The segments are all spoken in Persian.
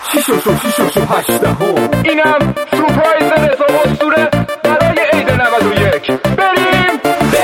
6 و 8 اینم سورپرایز رضا اسطوره برای عید 91. بریم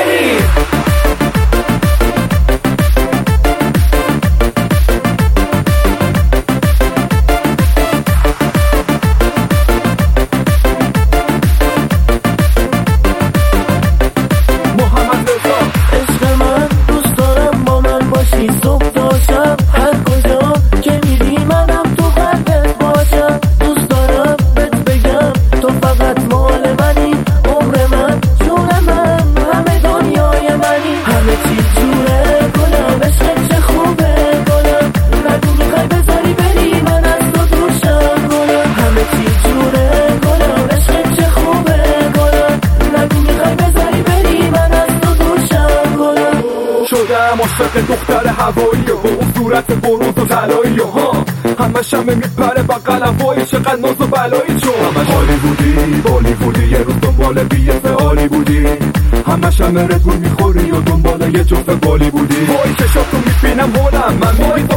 محمد رضا. عشق من دوست دارم با من باشی صبح تا شب، هر کجا که میری منم تو قلبت باشم. دوست دارم بهت بگم تو فقط مال منی، عمر من جون من همه دنیای منی. همه چی جوره گلم، عشق چه خوبه گلم، نگو میخوای بذاری بری من از تو دوشم گلم. همه چی جوره گلم، عشق چه خوبه گلم، نگو میخوای بذاری بری من از تو دوشم گلم. شدم عاشق دختر هوایی و اون صورت بروز و طلایی ها، همش همه میپره بغلم وای چقدر ناز و بلایی. چون همش هالیوودی بالیوودی، یه روز دنبال بی‌اف عالی بودی، همش همه ردبول میخوری و دنبال یه جفت بالی بودی. وای چشاتو میبینم هولم، من میری